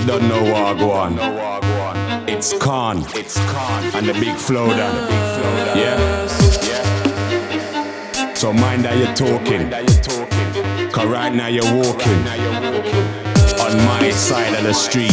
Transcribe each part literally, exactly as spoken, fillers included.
don't know what I go on. It's Khan. It's Khan. And the big flow down. Yeah? Yeah. So mind that you're talking. Cause right now you're walking on my side of the street.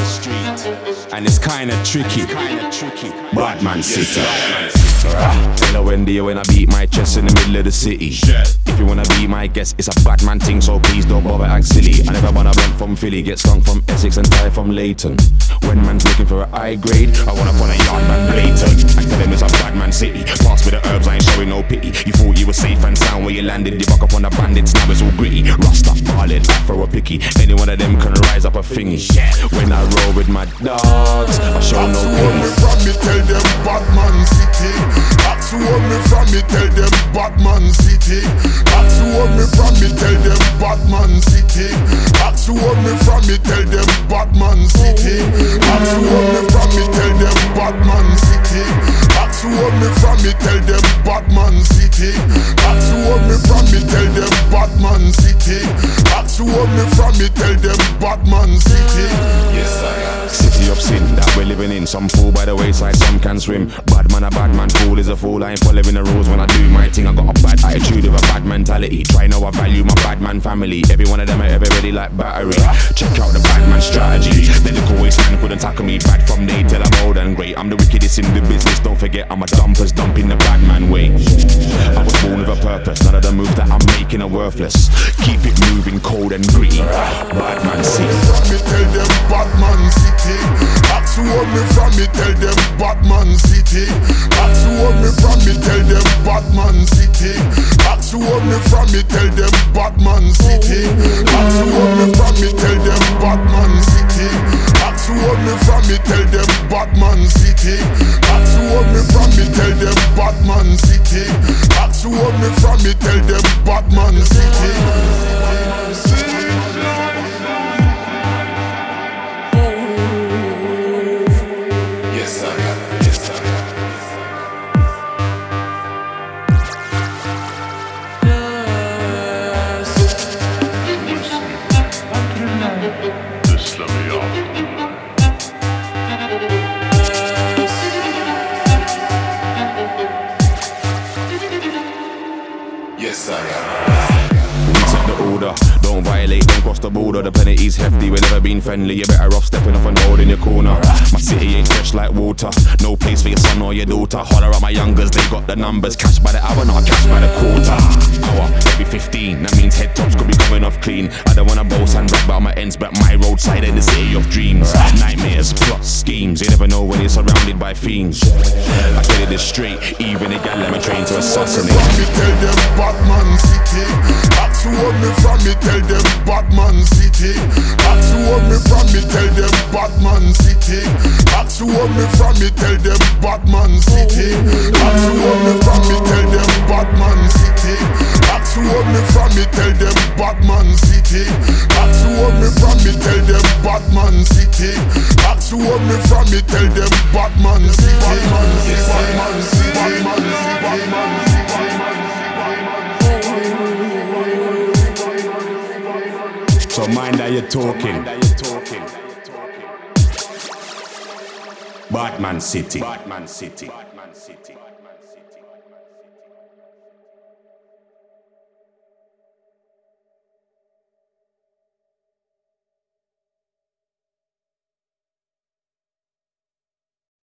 And it's kinda tricky. Badman City. Hello Wendy, when I beat my chest in the middle of the city. If you wanna be my guest, it's a Batman thing, so please don't bother act silly. I never wanna blunt from Philly, get skunk from Essex and tie from Leighton. When man's looking for a high grade, I wanna put a yard man blatant and tell him it's a Batman City. Pass with the herbs, I ain't showing no pity. You thought you were safe and sound where you landed. You buck up on the bandits, now it's all gritty. Rasta, ballin', afro, a picky. Any one of them can rise up a thingy. When I roll with my dogs, I show no pity. From me, tell them Batman City. That's who want me from me, tell them Batman City. That's who want me from me, tell them Batman City. That's who want me from me, tell them Batman City. That's who want me from me, tell them Batman City. That's who want me from me, tell them Batman City. That's who want me from me, tell them Batman City. That's who want me from me, tell them Batman City. Yes, I am. City of sin that we're living in. Some fool by the wayside, some can swim. Bad man, a bad man, fool is a fool. I ain't following the rules when I do my thing. I got a bad attitude with a bad mentality. Try know I value my bad man family. Every one of them are ever ready like battery. Check out the bad man strategy. The little waste man couldn't tackle me. Bad from day till I'm old and great. I'm the wickedest in the business. Don't forget I'm a dumpers dumping the bad man way. I was born with a purpose. None of the moves that I'm making are worthless. Keep it moving, cold and gritty. Bad man city. From me tell them Batman City. That's who want me from me, tell them Batman City. That's who want me from me, tell them Batman City. That's who want me from me, tell them Batman City. That's who want me from me, tell them Batman City. That's who want me from me, tell them Batman City. That's who want me from me, tell them Batman City. That's who want me from me, tell them Batman City. Yes, I am. Yes, I am. Just let me off. Yes, I am. We set the order, don't violate, don't cross the border. The penalty's hefty, we've never been friendly. You're better off stepping off and holding your corner. My city ain't fresh like water, no place for your son or your daughter. Holler at my youngers, they got the numbers. Cash by the hour, not cash by the quarter. Hour, every fifteen, that means head tops could be coming off clean. I don't wanna boast and brag about my ends, but my roadside in the city of dreams. Nightmares, plots, schemes, you never know when you're surrounded by fiends. I tell you this straight, even a gal let me train to assassinate. From me tell them Batman City. That's who want me from me, tell them Batman City. That's who want me from me, tell them Batman City. That's who want me from me, tell them Batman City. That's who want me from me, tell them Batman City. That's who want me from me, tell them Batman City. That's who want me from me, tell them Batman City. That's who want me from me, tell them Batman City. Batman City. Batman City. Batman City. Batman City. So mind that you're talking. Batman City. Batman City. Batman City.